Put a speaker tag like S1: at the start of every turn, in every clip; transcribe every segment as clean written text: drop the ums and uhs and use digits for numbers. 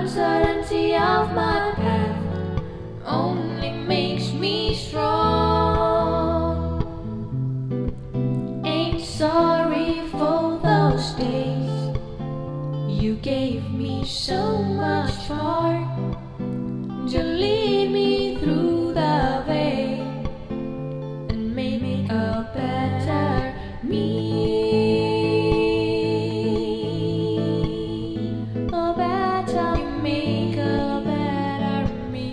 S1: uncertainty of my path only makes me strong. Ain't sorry for those days. You gave me so much heart to lead me through the way and make me a better me. A better make a better me.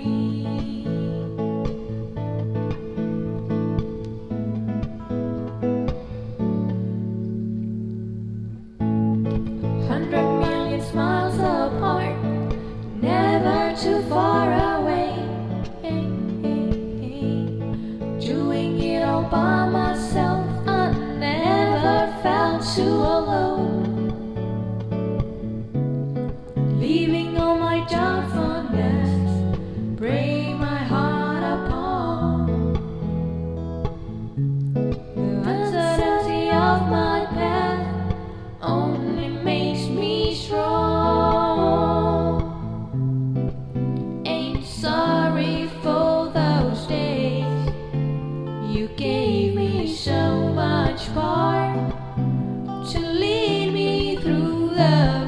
S1: 100 million smiles apart, never too far away. Doing it all by myself, I never felt too alone. Leaving all my doubtfulness, break my heart apart. The uncertainty of my path only makes me strong. Ain't sorry for those days. You gave me so much spark to lead me through the